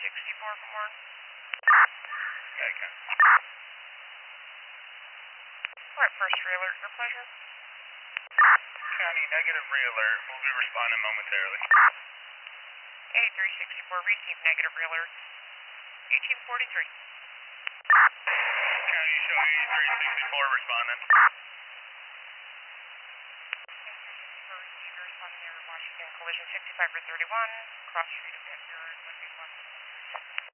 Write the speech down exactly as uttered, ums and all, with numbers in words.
sixty-four, good morning. Yeah, I can. Alright, first re-alert, your pleasure. County, negative re-alert. We'll be responding momentarily. eighty-three sixty-four, received negative re-alert. eighteen forty-three. County, show eighty-three sixty-four responding. Received, responding there, Washington, collision sixty-five for thirty-one, cross street of Edgar, one big one.